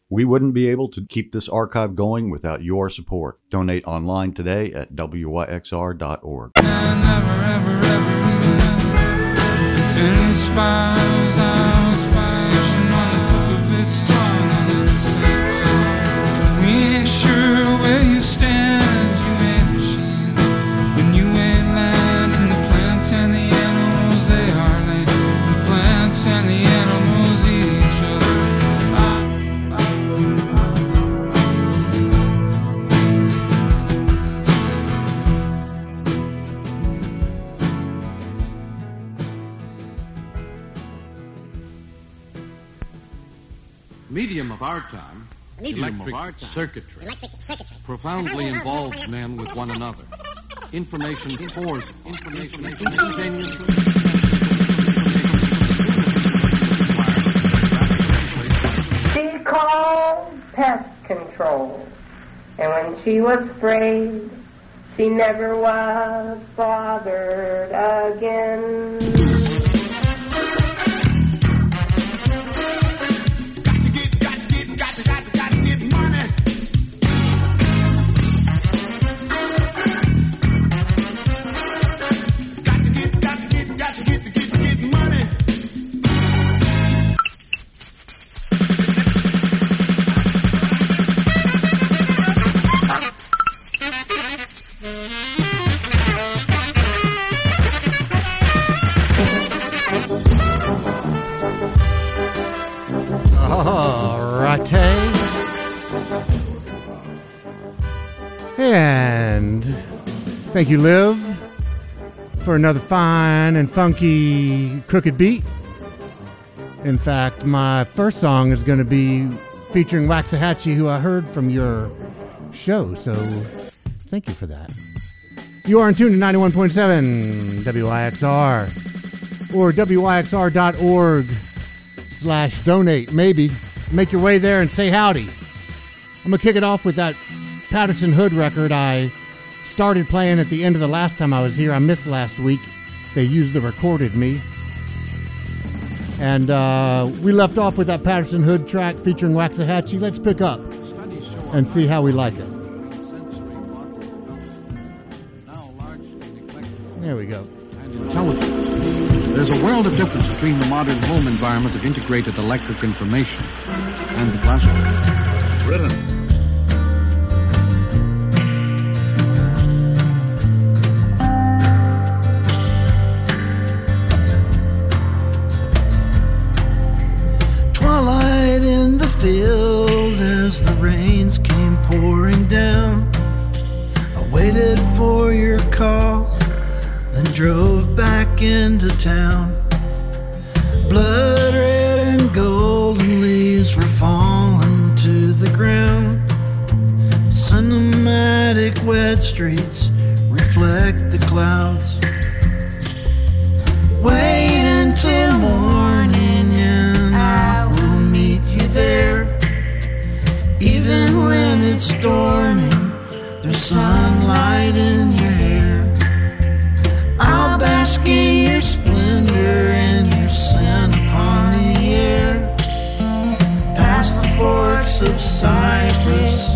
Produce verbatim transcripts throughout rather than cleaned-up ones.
We wouldn't be able to keep this archive going without your support. Donate online today at W Y X R dot org. Medium of our time, Medium electric of our time. circuitry, Electric circuitry. profoundly involves men with one another. Information pours, information instantaneously. She called pest control, and when she was sprayed, she never was bothered again. And thank you, Liv, for another fine and funky crooked beat. In fact, my first song is going to be featuring Waxahachie, who I heard from your show, so thank you for that. You are in tune to ninety-one point seven W I X R or W I X R dot org slash donate. Maybe make your way there and say howdy. I'm going to kick it off with that Patterson Hood record I started playing at the end of the last time I was here. I missed last week. They used the recorded me. And uh, we left off with that Patterson Hood track featuring Waxahachie. Let's pick up and see how we like it. There we go. There's a world of difference between the modern home environment of integrated electric information and the classical. Written. Twilight in the field as the rains came pouring down. I waited for your call, then drove back into town. Blood red and golden leaves were falling to the ground. Cinematic wet streets reflect the clouds. Wait until morning and I will meet you there. Even when it's storming, there's sunlight in your hair. I'll bask in your splendor and your scent upon the air. Past the forks of Cypress,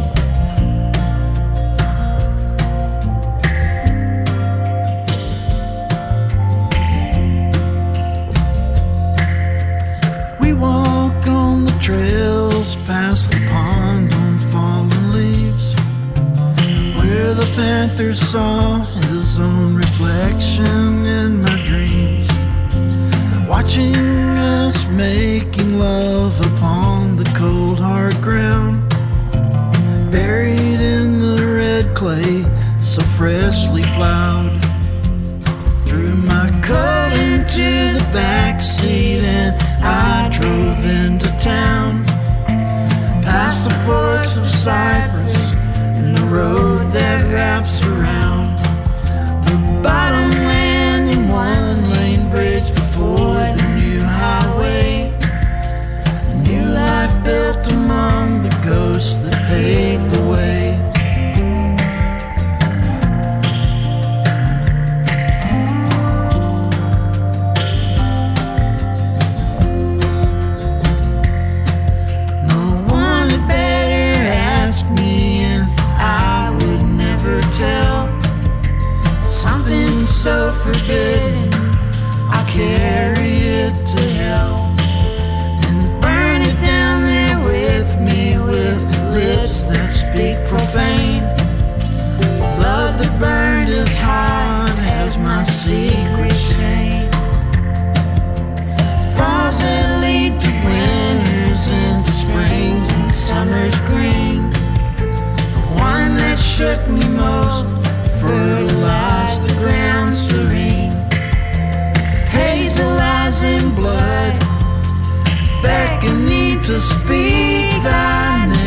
we walk on the trails past the pond on fallen leaves, where the panther saw his own reflection in my dreams, watching us making love upon the cold hard ground, buried in the red clay so freshly plowed. Threw my coat into the backseat and I drove into town, past the forks of Cypress and the road that wraps around the bottom landing, one lane bridge before the new highway. A new life built among the ghosts that paved the way. No one had fame. Love that burned as hot as my secret shame. Falls that lead to winters into springs and summer's green. The one that shook me most fertilized the ground serene. Hazel eyes in blood beckoning to speak thy name.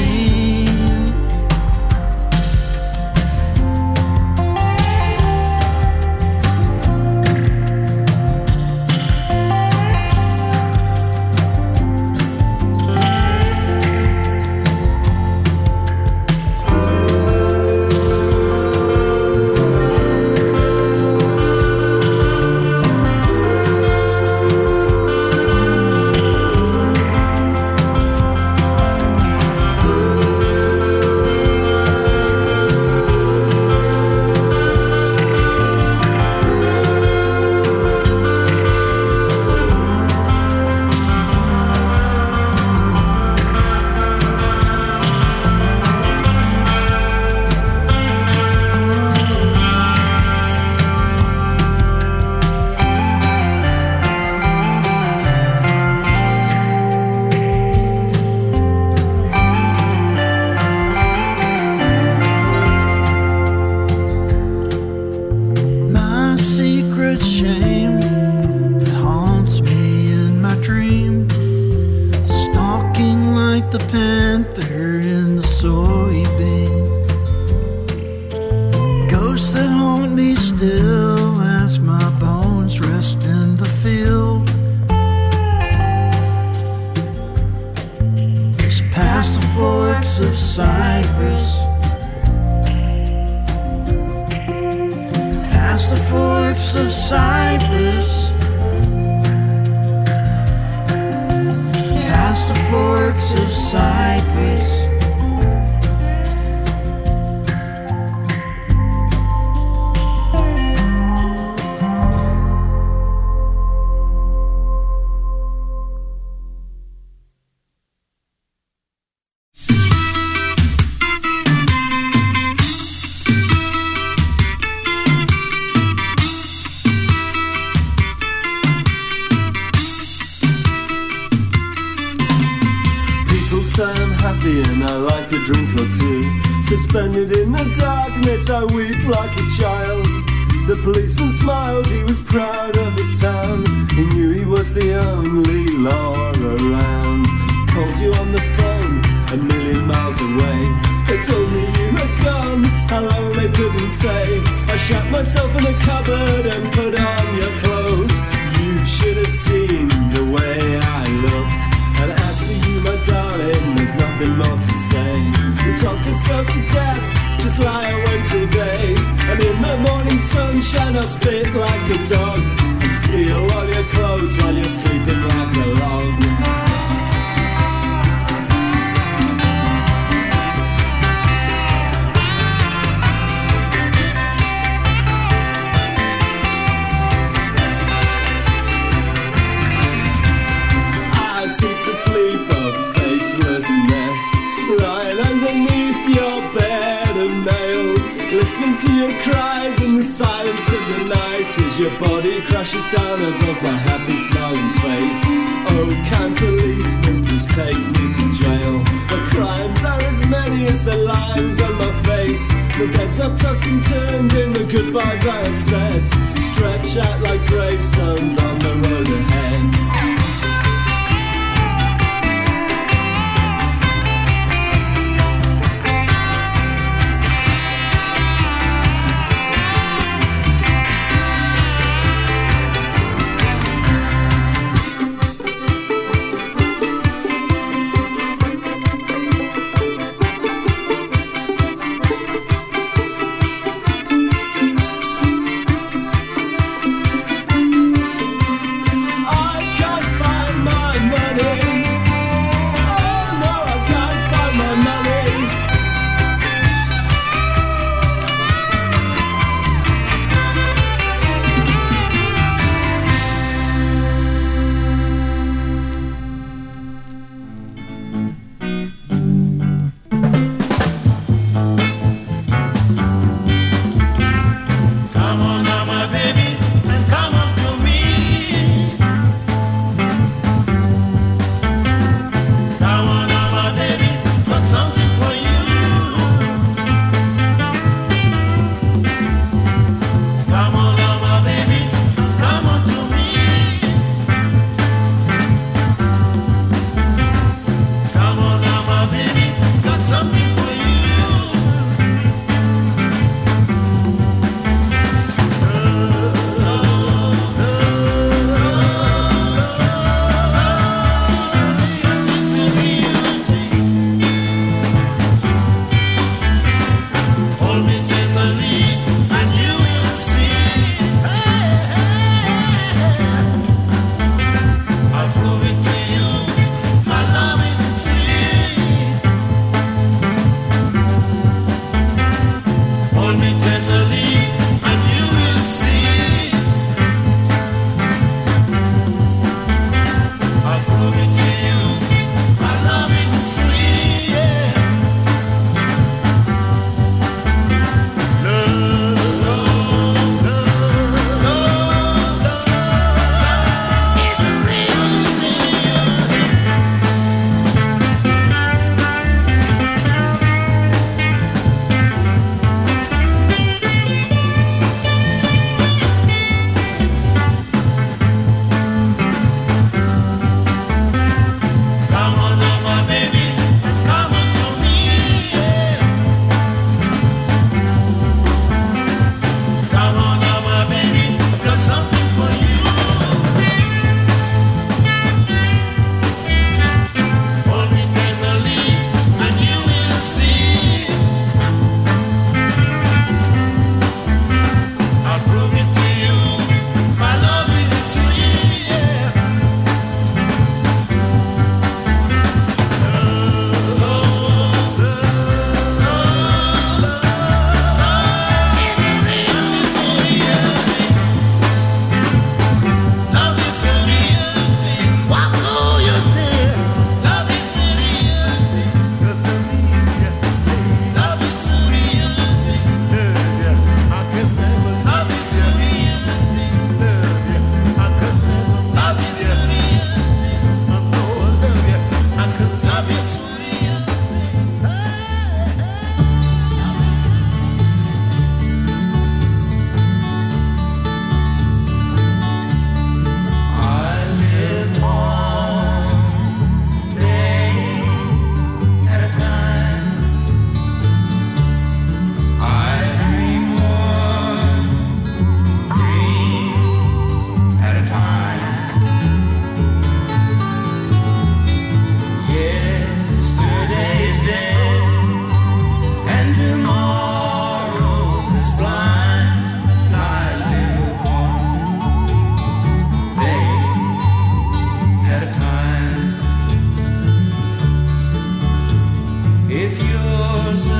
I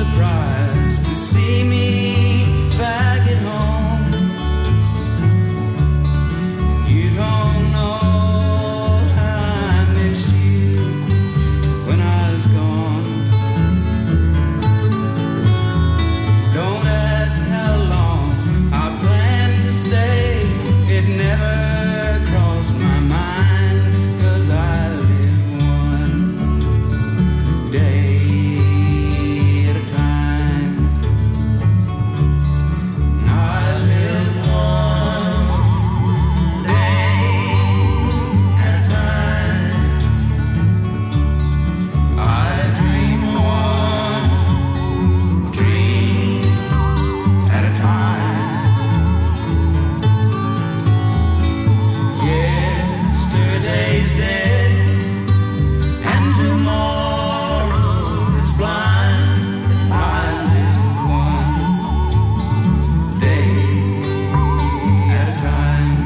surprised to see me back at home. You don't know how I missed you when I was gone. Don't ask how long I planned to stay. It never crossed my mind, 'cause I live one day at a time. I live one day at a time. I dream one dream at a time. Yesterday's dead, and tomorrow is blind. I live one day at a time.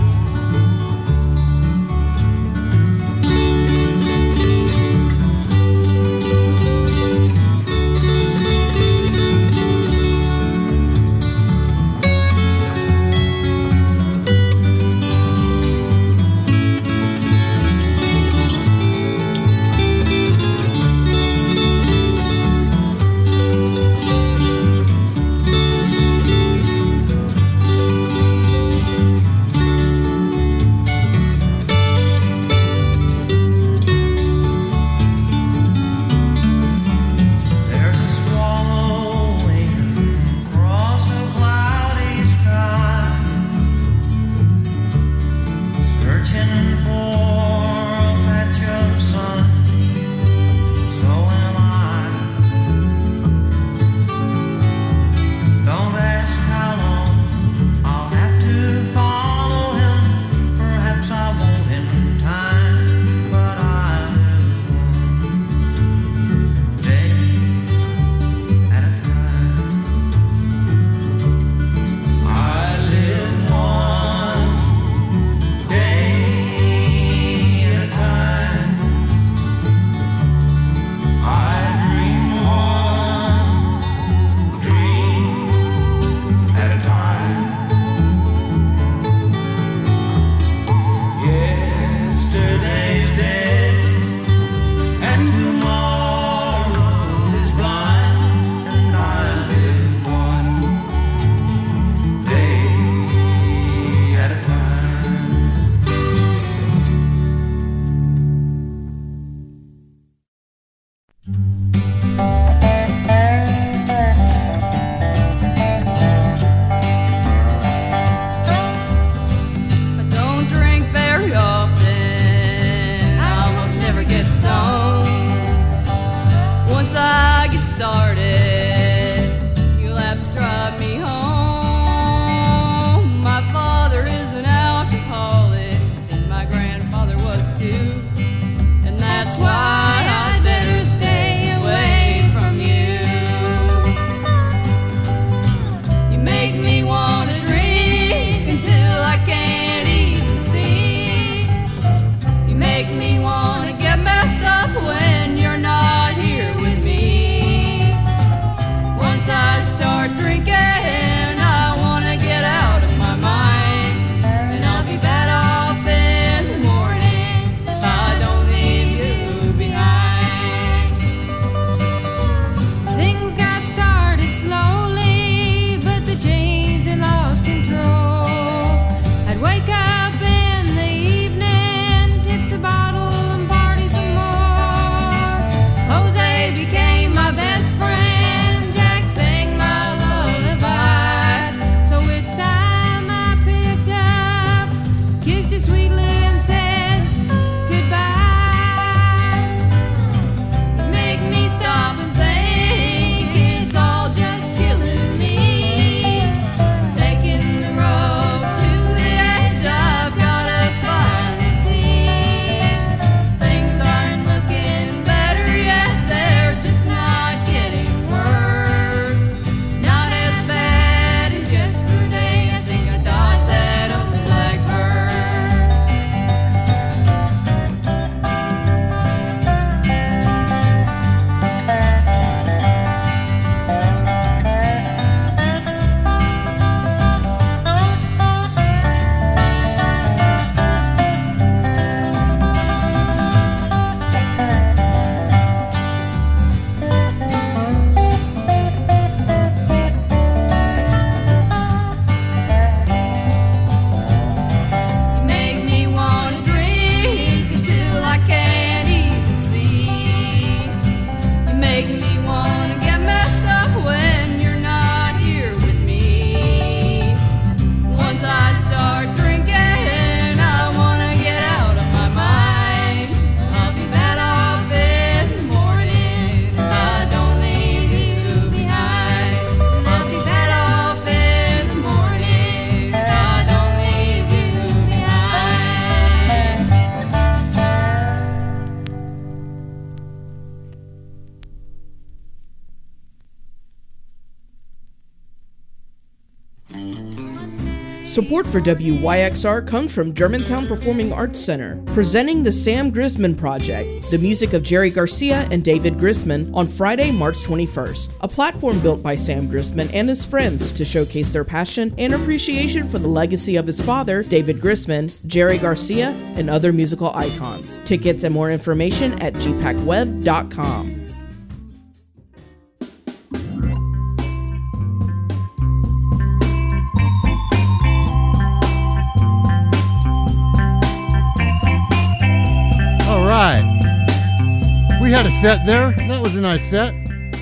There's a swallow waiting across a cloudy sky, searching for a patch of sun. So am I. Don't ask how long I'll have to follow him. Perhaps I won't in time, but I live one day at a time. I live one day at a time. I dream one dream at a time. Yesterday's dead, and tomorrow is blind, and I live one day at a time. I don't drink very often. I almost never get stoned. Once I get started, you'll have to drive me home. My father is an alcoholic, and my grandfather was too. And that's why I'd better stay away from you. You make me want to drink until I can't even see. You make me want to get messed up when you're not here with me. Support for W Y X R comes from Germantown Performing Arts Center, presenting the Sam Grisman Project, the music of Jerry Garcia and David Grisman, on Friday, March twenty-first. A platform built by Sam Grisman and his friends to showcase their passion and appreciation for the legacy of his father, David Grisman, Jerry Garcia, and other musical icons. Tickets and more information at g pac web dot com. All right. We had a set there. That was a nice set.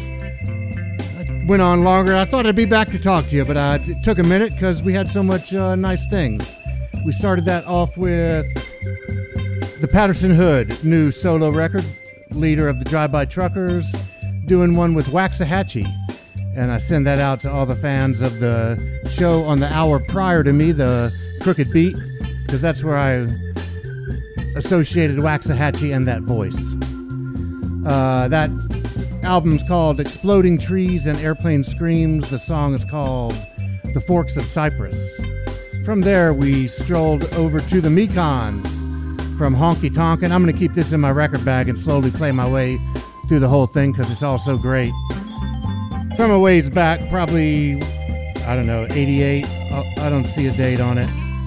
I went on longer. I thought I'd be back to talk to you, but uh, it took a minute because we had so much uh, nice things. We started that off with the Patterson Hood, new solo record, leader of the Drive-By Truckers, doing one with Waxahachie. And I send that out to all the fans of the show on the hour prior to me, the Crooked Beat, because that's where I associated Waxahachie and that voice. Uh, that album's called Exploding Trees and Airplane Screams. The song is called The Forks of Cypress. From there, we strolled over to the Mekons from Honky Tonk, and I'm going to keep this in my record bag and slowly play my way through the whole thing because it's all so great. From a ways back, probably, I don't know, eighty-eight. I don't see a date on it.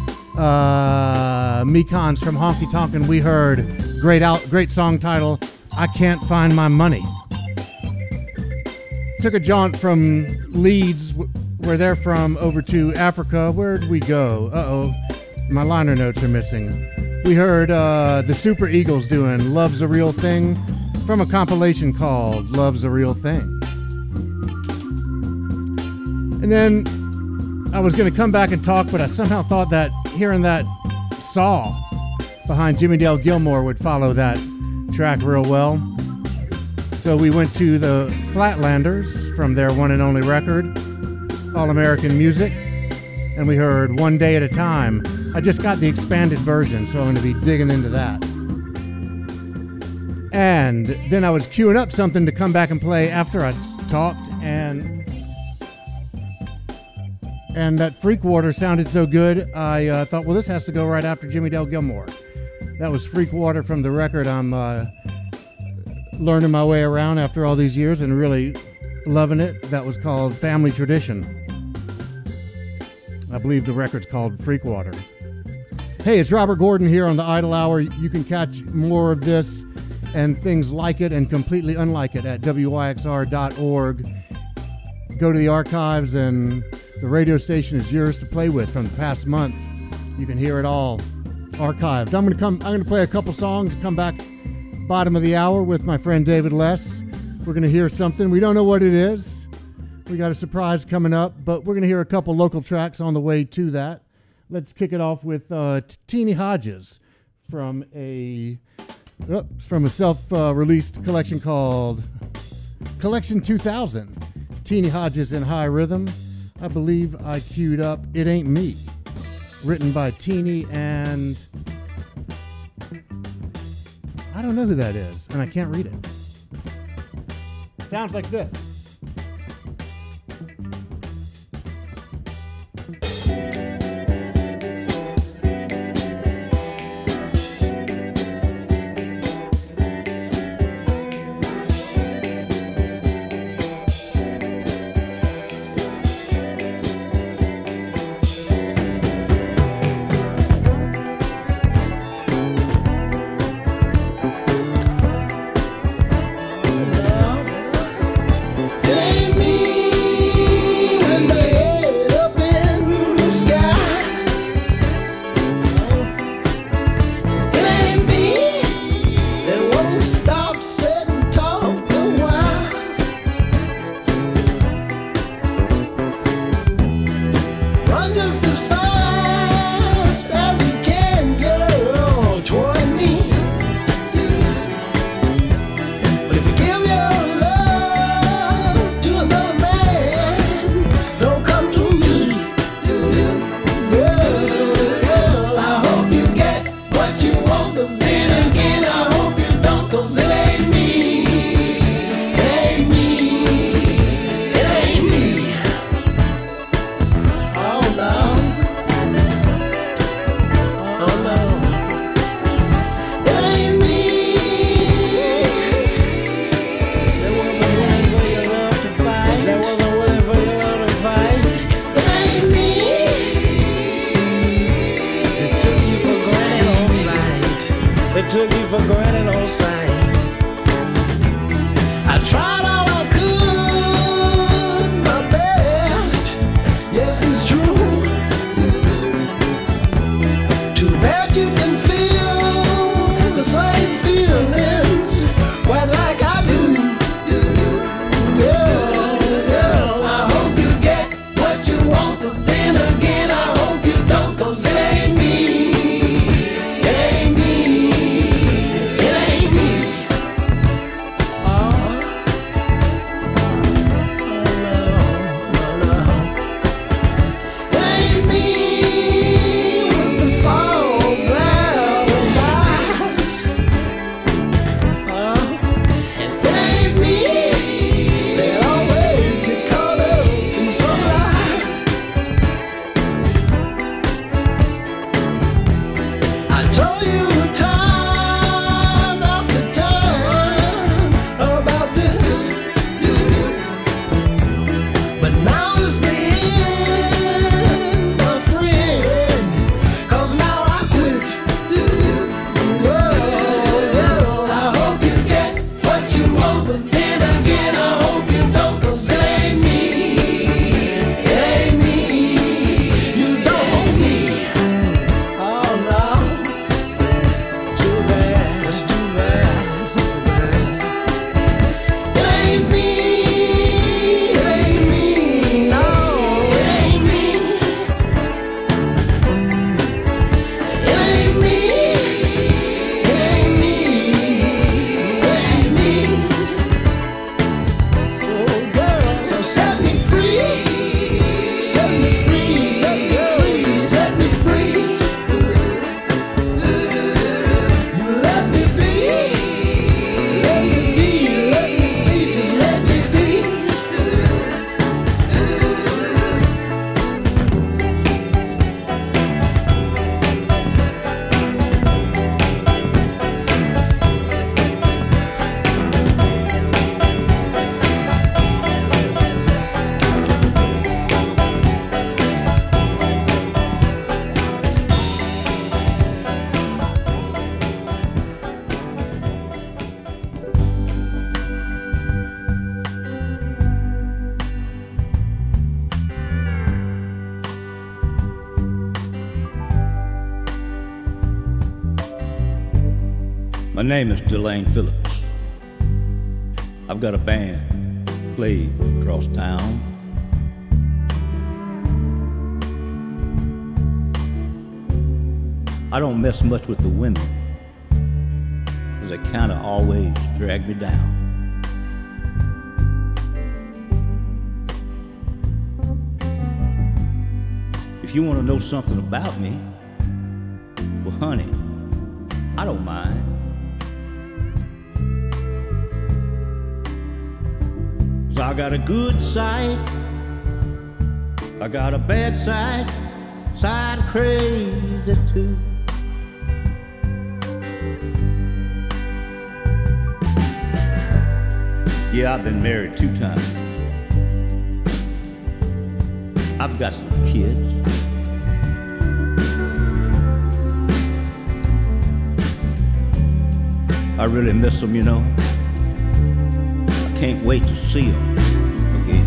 Uh, Mekons from Honky Tonk, and we heard great out, great song title, I Can't Find My Money. Took a jaunt from Leeds, where they're from, over to Africa. Where'd we go? Uh-oh, my liner notes are missing. We heard uh, the Super Eagles doing Love's a Real Thing from a compilation called Love's a Real Thing. And then I was going to come back and talk, but I somehow thought that hearing that saw behind Jimmie Dale Gilmore would follow that track real well. So we went to the Flatlanders from their one and only record, All American Music, and we heard One Day at a Time. I just got the expanded version, so I'm going to be digging into that. And then I was queuing up something to come back and play after I talked, and and that Freakwater sounded so good, I uh, thought, well, this has to go right after Jimmie Dale Gilmore. That was Freakwater from the record I'm uh, learning my way around after all these years and really loving it. That was called Family Tradition. I believe the record's called Freakwater. Hey, it's Robert Gordon here on the Idle Hour. You can catch more of this and things like it and completely unlike it at W Y X R dot org. Go to the archives, and the radio station is yours to play with from the past month. You can hear it all archived. I'm going to come. I'm going to play a couple songs. Come back bottom of the hour with my friend David Less. We're going to hear something. We don't know what it is. We got a surprise coming up, but we're going to hear a couple local tracks on the way to that. Let's kick it off with uh, Teenie Hodges from a uh, from a self-released uh, collection called Collection two thousand. Teenie Hodges in high rhythm. I believe I queued up It Ain't Me, written by Teenie, and I don't know who that is, and I can't read it. Sounds like this. But if you give your love My name is Delane Phillips. I've got a band, plays across town. I don't mess much with the women, 'cause they kinda always drag me down. If you wanna know something about me, well honey, I don't mind. 'Cause I got a good side, I got a bad side, side of crazy too. Yeah, I've been married two times. I've got some kids. I really miss them, you know. I can't wait to see them again.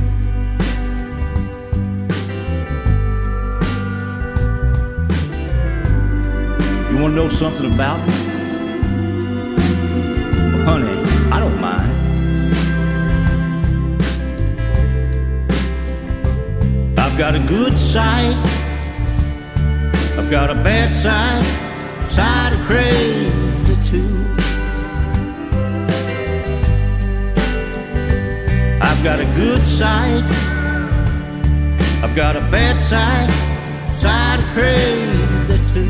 You want to know something about me? Well, honey, I don't mind. I've got a good side, I've got a bad side, side of crazy too. I've got a good side, I've got a bad side, side of crazy too.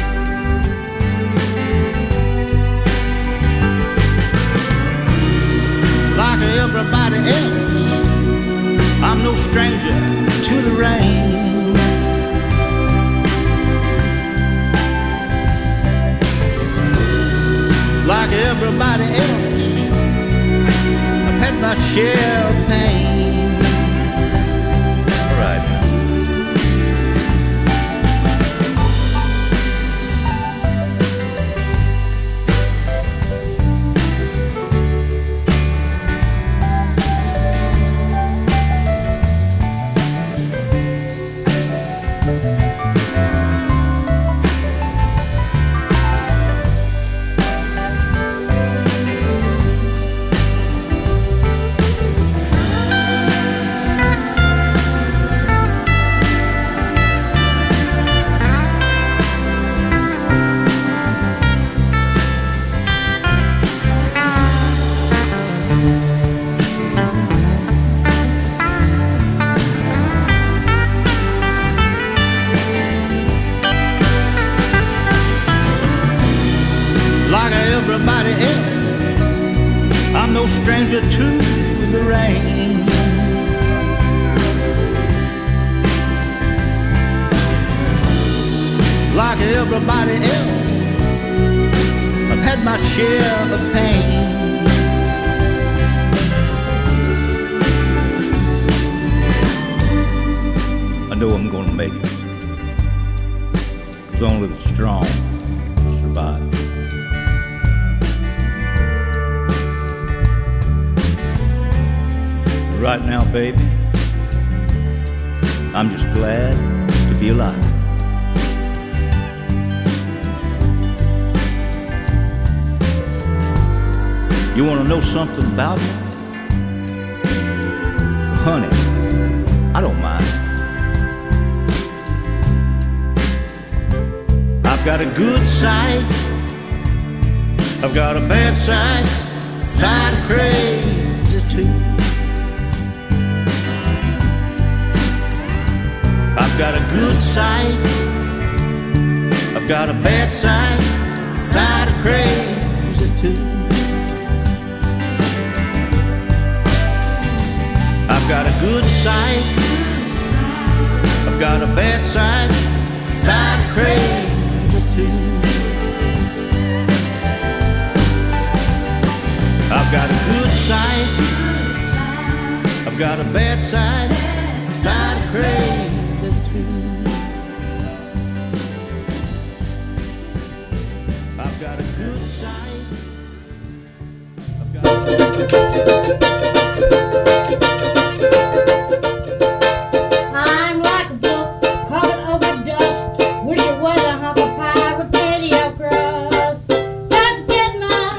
Like everybody else, I'm no stranger to the rain. Like everybody else, I've had my share of pain. All right. Everybody else, I'm no stranger to the rain. Like everybody else, I've had my share of pain. I know I'm gonna make it, 'cause only the strong survive. Right now, baby, I'm just glad to be alive. You want to know something about me? Honey, I don't mind. I've got a good side, I've got a bad side, side of crazy too. I've got a good side, I've got a bad side, side of crazy too. I've got a good side, I've got a bad side, side of crazy too. I've got a good side, I've got a bad side, side of crazy. I've got a good side. I've got I'm like a book covered over dust. Wish it was a humble pie with patio crust. Got to get my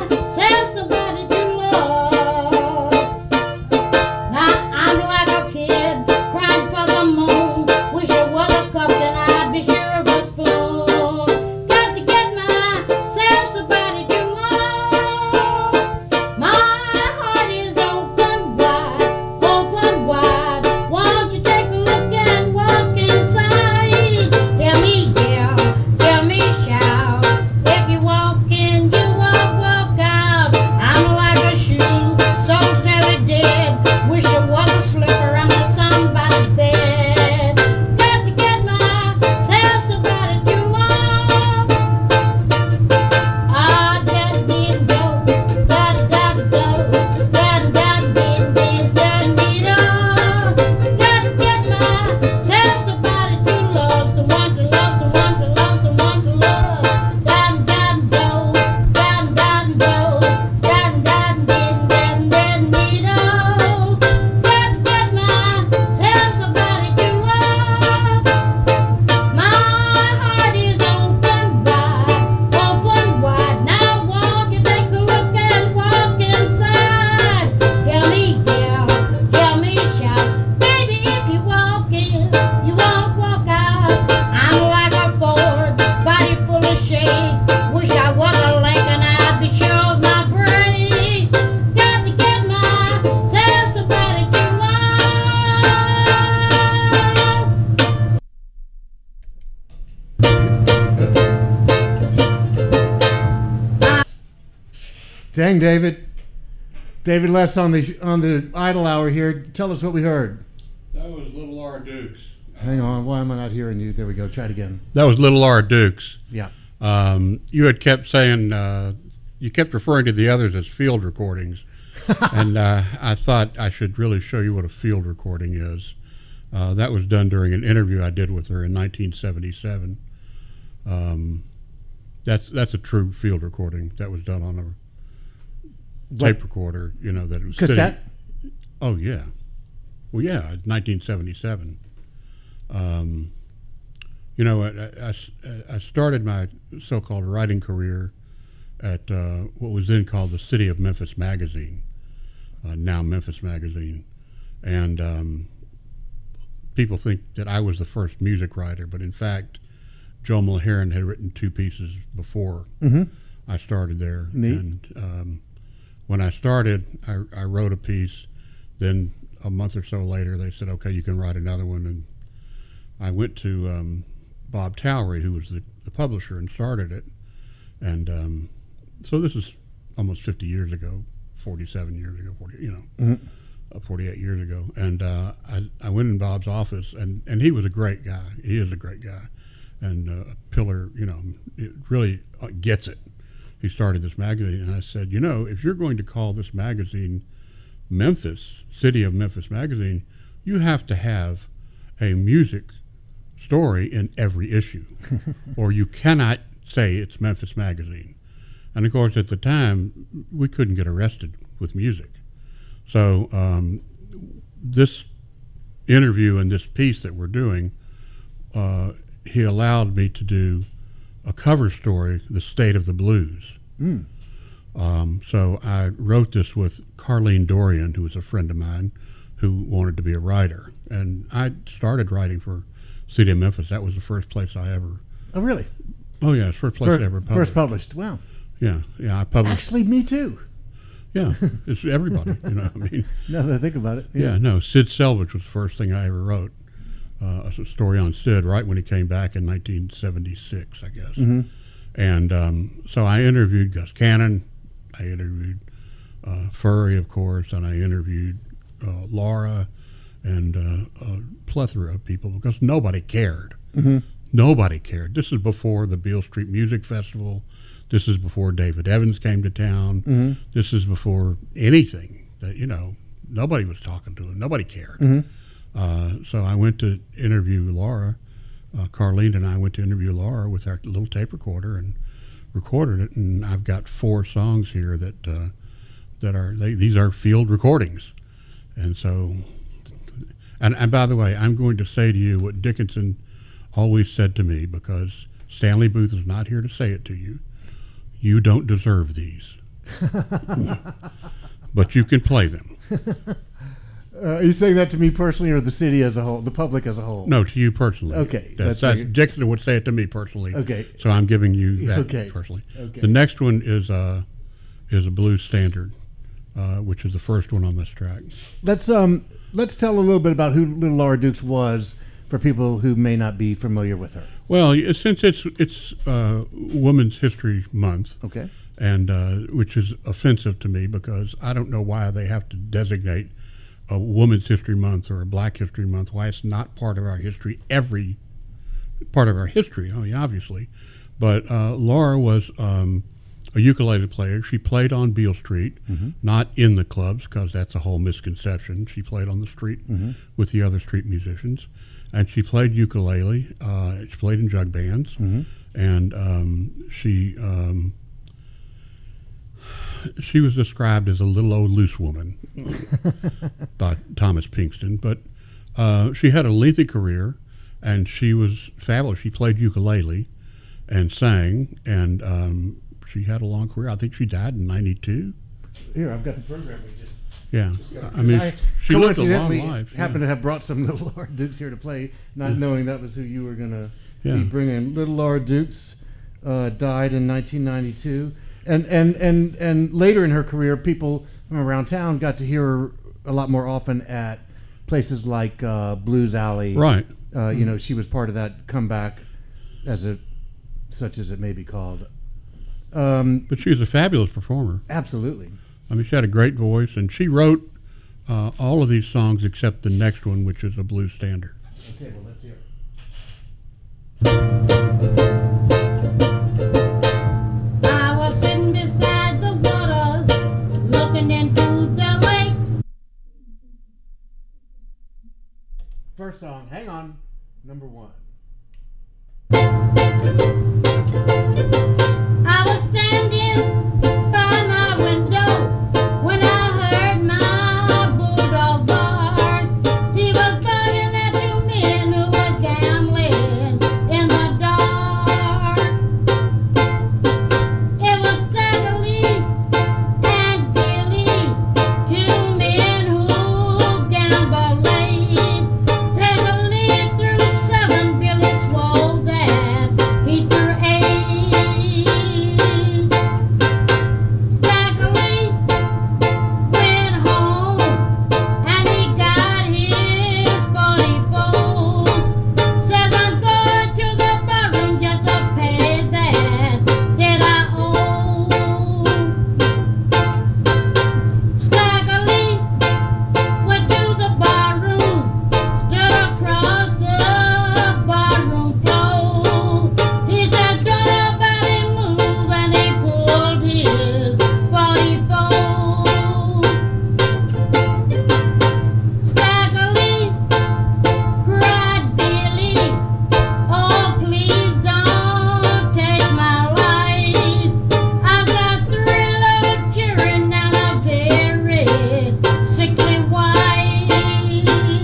Dang, David. David Les on the on the Idle Hour here. Tell us what we heard. That was Little Laura Dukes. Hang on. Why am I not hearing you? There we go. Try it again. That was Little Laura Dukes. Yeah. Um, you had kept saying, uh, you kept referring to the others as field recordings. and uh, I thought I should really show you what a field recording is. Uh, that was done during an interview I did with her in nineteen seventy-seven. Um, that's that's a true field recording that was done on a tape what? recorder, you know, that it was cassette. Sitting, oh yeah, well yeah, nineteen seventy-seven. Um, you know, I, I, I started my so-called writing career at uh, what was then called the City of Memphis Magazine, uh, now Memphis Magazine, and um, people think that I was the first music writer, but in fact, Joe Mulheron had written two pieces before mm-hmm. I started there. Neat. And um, when I started, I, I wrote a piece. Then a month or so later, they said, "Okay, you can write another one." And I went to um, Bob Towery, who was the, the publisher, and started it. And um, so this is almost fifty years ago, forty-seven years ago, forty, you know, mm-hmm. uh, forty-eight years ago. And uh, I, I went in Bob's office, and, and he was a great guy. He is a great guy. And uh, a pillar, you know, it really gets it. He started this magazine, and I said, you know, if you're going to call this magazine Memphis, City of Memphis Magazine, you have to have a music story in every issue, or you cannot say it's Memphis Magazine. And of course, at the time, we couldn't get arrested with music. So um, this interview and this piece that we're doing, uh, he allowed me to do a cover story, The State of the Blues. Mm. Um, so I wrote this with Carlene Dorian, who was a friend of mine, who wanted to be a writer. And I started writing for City of Memphis. That was the first place I ever... Oh, really? Oh, yeah, it's the first place first, I ever published. First published, wow. Yeah, yeah, I published... Actually, me too. Yeah, it's everybody, you know, I mean... Now that I think about it. Yeah, yeah no, Sid Selvage was the first thing I ever wrote. Uh, a story on Sid right when he came back in nineteen seventy-six, I guess. Mm-hmm. And um, so I interviewed Gus Cannon, I interviewed uh, Furry, of course, and I interviewed uh, Laura and uh, a plethora of people because nobody cared. Mm-hmm. Nobody cared. This is before the Beale Street Music Festival. This is before David Evans came to town. Mm-hmm. This is before anything that, you know, nobody was talking to him. Nobody cared. Mm-hmm. Uh, so I went to interview Laura. Uh, Carlene and I went to interview Laura with our little tape recorder and recorded it. And I've got four songs here that uh, that are they, these are field recordings. And so, and, and by the way, I'm going to say to you what Dickinson always said to me, because Stanley Booth is not here to say it to you. You don't deserve these, but you can play them. Uh, are you saying that to me personally, or the city as a whole, the public as a whole? No, to you personally. Okay. That's, that's, Dixon would say it to me personally. Okay. So I'm giving you that okay. personally. Okay. The next one is uh, is a blues standard, uh, which is the first one on this track. Let's um let's tell a little bit about who Little Laura Dukes was for people who may not be familiar with her. Well, since it's it's uh, Women's History Month, okay, and uh, which is offensive to me because I don't know why they have to designate a Women's History Month or a Black History Month, why it's not part of our history, every part of our history, I mean, obviously. But uh, Laura was um, a ukulele player. She played on Beale Street, mm-hmm. not in the clubs, because that's a whole misconception. She played on the street mm-hmm. with the other street musicians. And she played ukulele. Uh, she played in jug bands. Mm-hmm. And um, she... Um, She was described as a little old loose woman by Thomas Pinkston, but uh, she had a lengthy career, and she was fabulous. She played ukulele and sang, and um, she had a long career. I think she died in ninety-two. Here, I've got the program we just. Yeah, just got, I mean, I she lived a long life. Happened yeah. to have brought some Little Laura Dukes here to play, not yeah. knowing that was who you were going to yeah. be bringing. Little Laura Dukes uh, died in nineteen ninety-two. And, and and and later in her career, people from around town got to hear her a lot more often at places like uh, Blues Alley. Right. Uh, mm-hmm. You know, she was part of that comeback, as a such as it may be called. Um, but she was a fabulous performer. Absolutely. I mean, she had a great voice, and she wrote uh, all of these songs except the next one, which is a blues standard. Okay, well, let's hear it. I was sitting beside the waters, looking into the lake. First song, hang on, number one. I was standing by my window when I heard my bulldog bark. He was barking at two men who were gambling in the dark. It was Stagger Lee and Billy, two men who gambled late. Stagger Lee threw seven, Billy swore that he threw eight. Stagger Lee went home and he got his forty-four. Says I'm going to the barroom just to pay that debt I owe. Stagger Lee went to the barroom, stood across the barroom floor. He said, "Don't nobody move," and he pulled his forty-four. Stagger Lee cried, "Billy, oh please don't take my life. I've got three little children and a very sickly wife."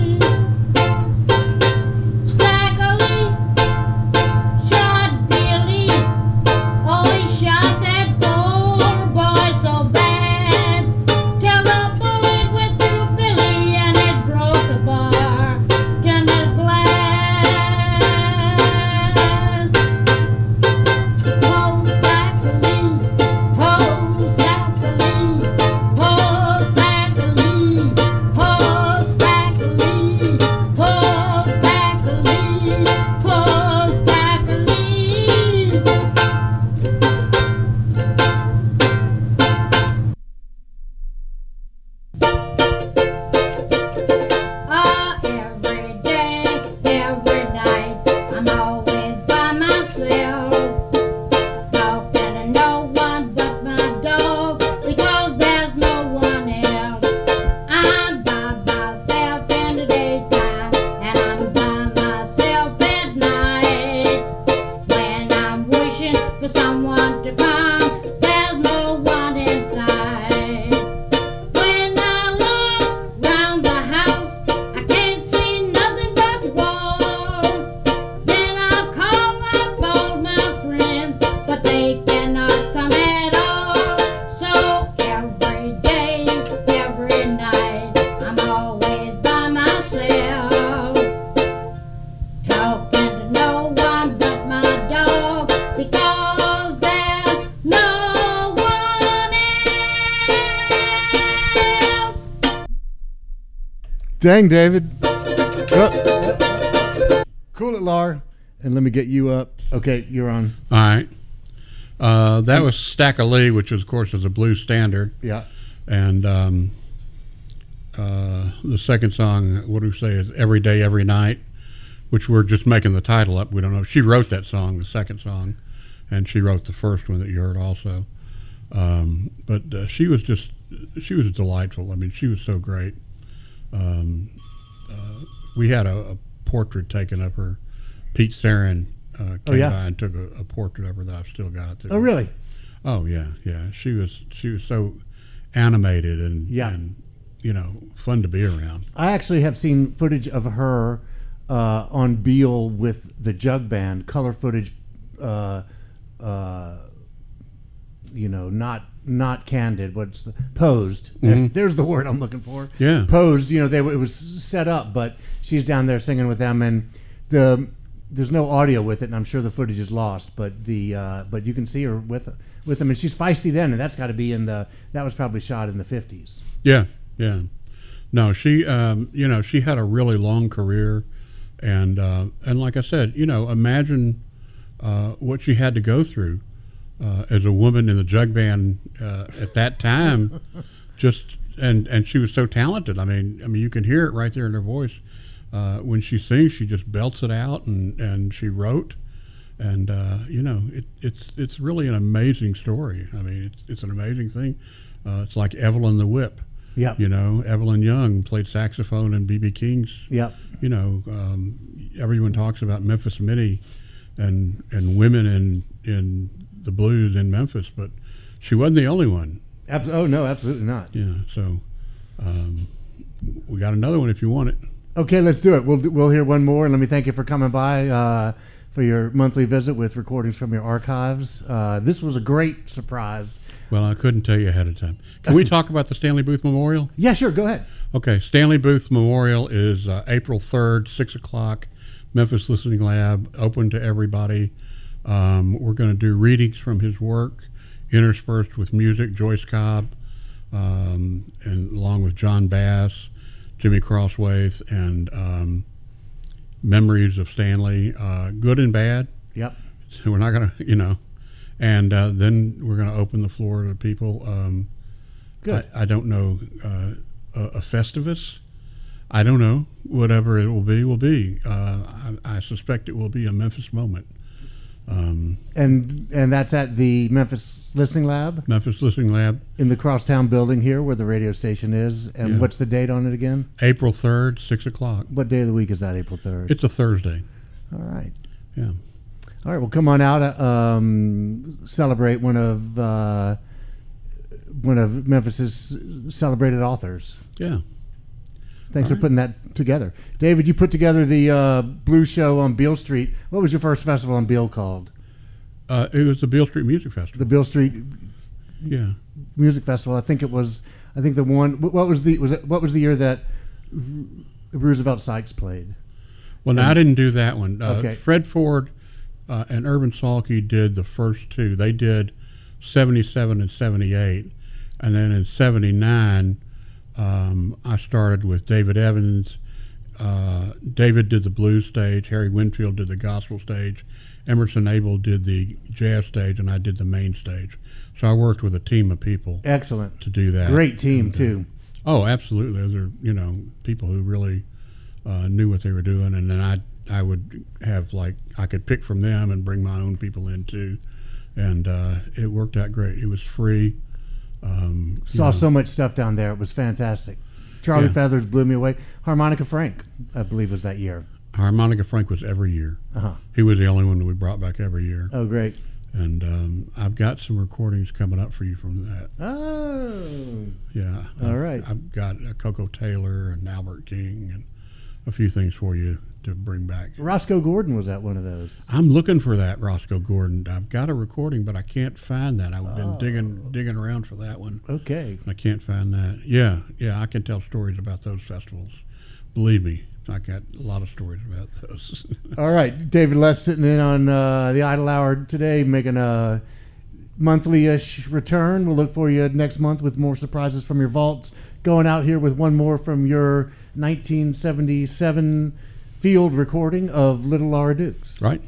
Stagger Lee shot Billy, oh he shot that poor boy so bad, till the bullet went through Billy and it broke the bartender's glass. Oh Stagger Lee, oh Stagger Lee, oh Stagger Lee, oh Stagger Lee, oh Stagger Lee, oh Stagger Lee. Ah, every day, every night, I'm always by myself, talking to no one but my dog, because there's no one else. I'm by myself in the daytime, and I'm by myself at night. When I'm wishing for someone to come, there's no one inside. When I look round the house, I can't see nothing but walls. Then I'll call up all my friends, but they cannot come at all. So every day, every night, I'm always by myself, talking to no one but my dog, because there's no one else. Dang, David. Oh. Cool it, Lar. And let me get you up. Okay, you're on. All right. Uh, that was Stagger Lee, which, of course, is a blues standard. Yeah. And um, uh, the second song, what do we say, is Every Day, Every Night, which we're just making the title up. We don't know. She wrote that song, the second song, and she wrote the first one that you heard also. Um, but uh, she was just, she was delightful. I mean, she was so great. Um, uh, we had a, a portrait taken of her. Pete Sarin uh, came Oh, yeah? by and took a, a portrait of her that I've still got. Oh, really? Oh yeah, yeah. She was she was so animated and Yeah. and you know fun to be around. I actually have seen footage of her uh, on Beale with the Jug Band, color footage, uh, uh, you know, not not candid, what's the posed. Mhm. There's the word I'm looking for. Yeah. Posed. You know, they it was set up, but she's down there singing with them, and the there's no audio with it, and I'm sure the footage is lost. But the uh, but you can see her with with them, and she's feisty then, and that's got to be in the that was probably shot in the fifties. Yeah, yeah. No, she um, you know she had a really long career, and uh, and like I said, you know, imagine uh, what she had to go through uh, as a woman in the jug band uh, at that time, just and and she was so talented. I mean, I mean, you can hear it right there in her voice. Uh, when she sings, she just belts it out, and, and she wrote, and uh, you know, it, it's it's really an amazing story. I mean, it's it's an amazing thing. Uh, it's like Evelyn the Whip. Yep. You know, Evelyn Young played saxophone in B B King's. Yep. You know, um, everyone talks about Memphis Minnie and and women in in the blues in Memphis, but she wasn't the only one. Abs- oh no, absolutely not. Yeah. So um, we got another one if you want it. Okay, let's do it. We'll we'll hear one more, and let me thank you for coming by uh, for your monthly visit with recordings from your archives. Uh, this was a great surprise. Well, I couldn't tell you ahead of time. Can we talk about the Stanley Booth Memorial? Yeah, sure. Go ahead. Okay, Stanley Booth Memorial is uh, April third, six o'clock, Memphis Listening Lab, open to everybody. Um, we're going to do readings from his work, interspersed with music, Joyce Cobb, um, and along with John Bass, Jimmy Crosswaith, and um, memories of Stanley, uh, good and bad. Yep. So we're not going to, you know, and uh, then we're going to open the floor to people. Um, Good. I, I don't know, uh, a, a Festivus. I don't know. Whatever it will be, will be. Uh, I, I suspect it will be a Memphis moment. Um, And and that's at the Memphis Listening Lab Memphis Listening Lab, in the Crosstown building here where the radio station is. And Yeah. what's the date on it again? April third, six o'clock. What day of the week is that, April third? It's a Thursday. All right. Yeah. All right, well, come on out, uh, um, celebrate one of uh, one of Memphis's celebrated authors. Yeah. Thanks All for putting that together. David, you put together the uh, Blues Show on Beale Street. What was your first festival on Beale called? Uh, it was the Beale Street Music Festival. The Beale Street Yeah. Music Festival. I think it was. I think the one. What was the was it? What was the year that Roosevelt Sykes played? Well, no, I didn't do that one. Uh, Okay. Fred Ford uh, and Urban Salke did the first two. They did seventy-seven and seventy-eight. And then in seventy-nine, um, I started with David Evans. Uh, David did the blues stage. Harry Winfield did the gospel stage. Emerson Abel did the jazz stage, and I did the main stage. So I worked with a team of people. Excellent. To do that. Great team, and, uh, too. Oh, absolutely. Those are, you know, people who really uh, knew what they were doing, and then I I would have, like, I could pick from them and bring my own people in too, and uh, it worked out great. It was free. Um, you Saw know. so much stuff down there. It was fantastic. Charlie Yeah. Feathers blew me away. Harmonica Frank, I believe, was that year. Harmonica Frank was every year. Uh-huh. He was the only one that we brought back every year. Oh, great. And um, I've got some recordings coming up for you from that. Oh. Yeah. All I've, right. I've got uh, Coco Taylor and Albert King and a few things for you to bring back. Roscoe Gordon was at one of those. I'm looking for that Roscoe Gordon. I've got a recording, but I can't find that. I've been Oh. digging digging around for that one. Okay. I can't find that. Yeah, yeah, I can tell stories about those festivals. Believe me, I got a lot of stories about those. All right. David Les sitting in on uh, the Idle Hour today, making a monthly-ish return. We'll look for you next month with more surprises from your vaults. Going out here with one more from your nineteen seventy-seven field recording of Little Laura Dukes. Right.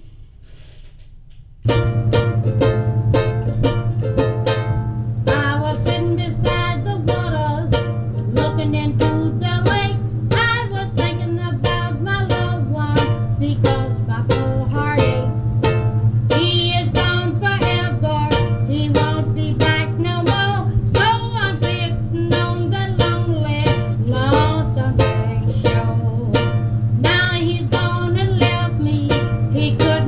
I was sitting beside the waters, looking into the lake. I was thinking about my loved one, because my poor heartache. He is gone forever, he won't be back no more. So I'm sitting on the lonely, lonesome next shore. Now he's gone and left me, he couldn't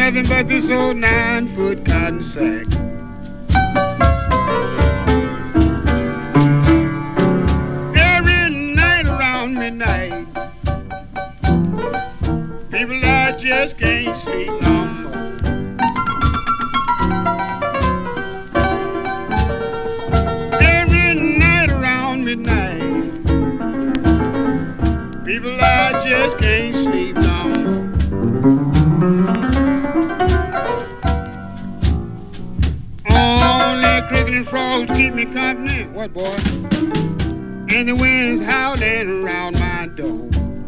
nothing but this old nine-foot cotton sack. Every night around midnight, people I just can't sleep no more. Every night around midnight, people I just can't sleep no more. Only cricket and frogs keep me company. What, boy? And the wind's howling around my door.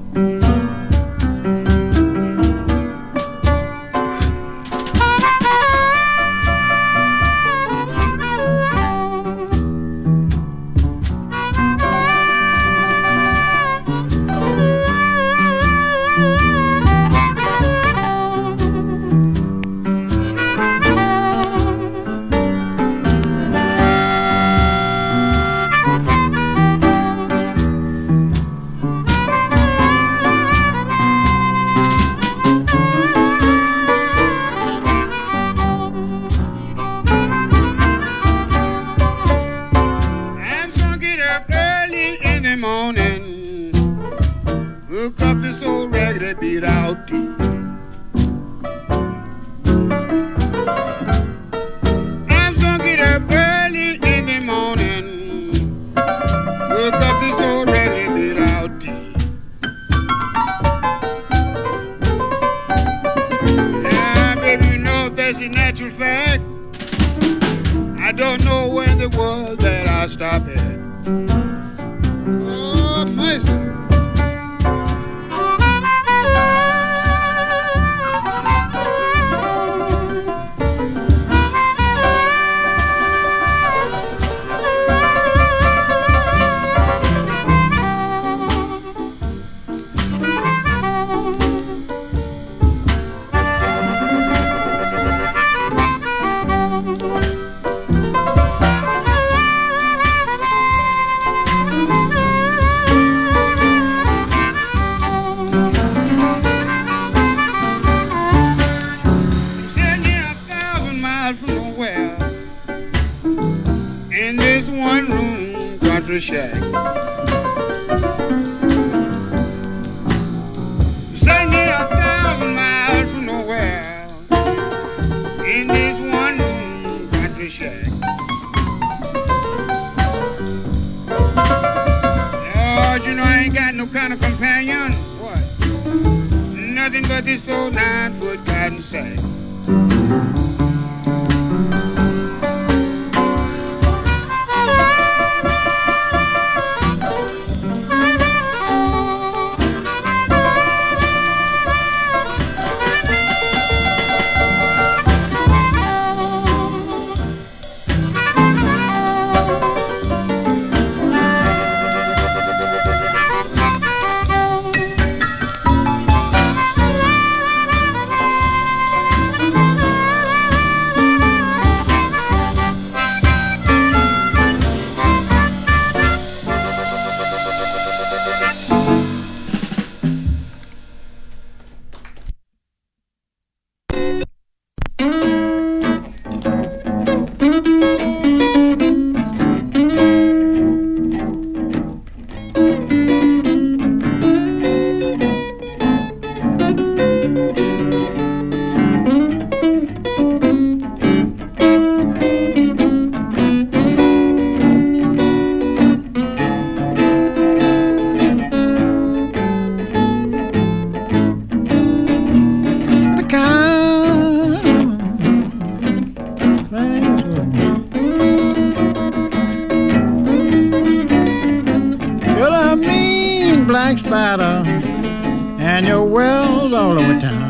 And you're well all over town.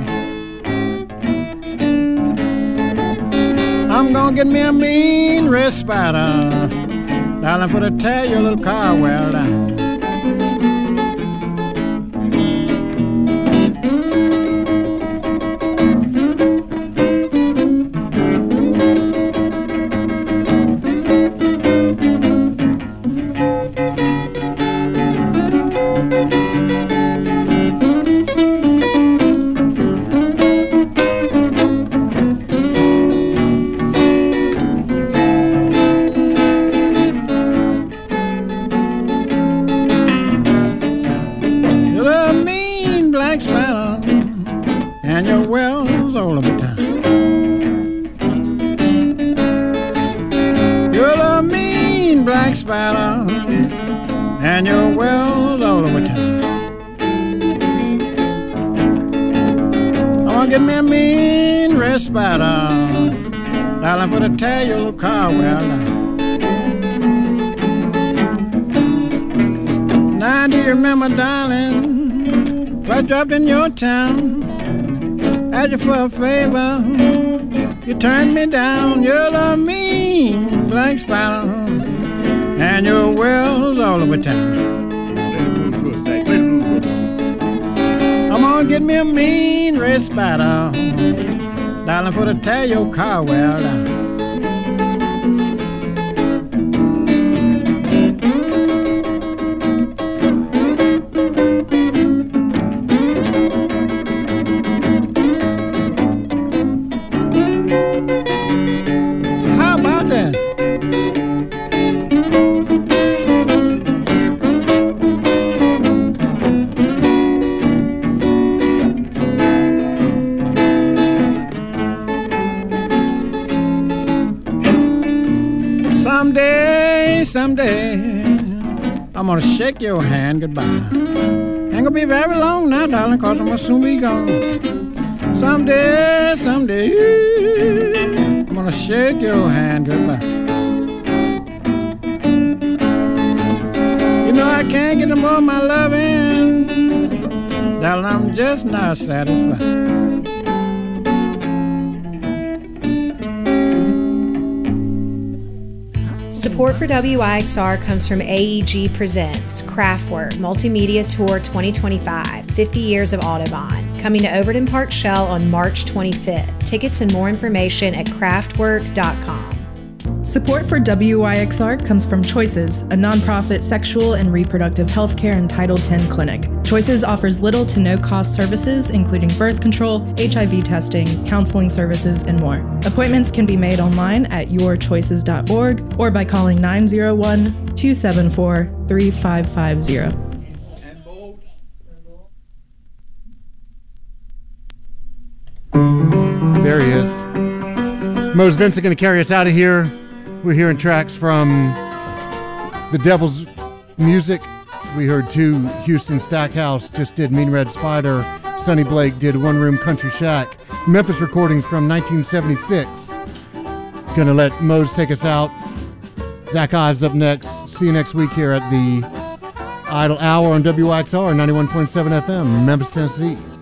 I'm gonna get me a mean red spider, darling, for to tear your little car well down. wells all over town. You're the mean black spider, and your wells all over town. I wanna get me a mean red spider, darling, for the tear your little car well down. Now do you remember, darling, if I dropped in your town, asked you for a favor, you turned me down. You're the mean black spider, and your wells all over town. I'm gonna get me a mean red spider, darling, for to tear your car well down. How about that? Someday, someday, I'm gonna shake your hand goodbye. Ain't gonna be very long now, darling, cause I'm gonna soon be gone. Someday, someday, I'm gonna shake your hand goodbye. You know I can't get no more of my loving, darling, I'm just not satisfied. Support for W I X R comes from A E G Presents Kraftwerk Multimedia Tour twenty twenty-five, fifty Years of Audubon, coming to Overton Park Shell on March twenty-fifth. Tickets and more information at kraftwerk dot com. Support for W Y X R comes from Choices, a nonprofit sexual and reproductive health care and Title ten clinic. Choices offers little to no cost services, including birth control, H I V testing, counseling services, and more. Appointments can be made online at your choices dot org or by calling nine zero one, two seven four, three five five zero. There he is. Mose Vincent going to carry us out of here. We're hearing tracks from The Devil's Music. We heard two. Houston Stackhouse just did Mean Red Spider. Sonny Blake did One Room Country Shack. Memphis recordings from nineteen seventy-six. Gonna let Mose take us out. Zach Ives up next. See you next week here at the Idle Hour on W I X R ninety-one point seven F M, Memphis, Tennessee.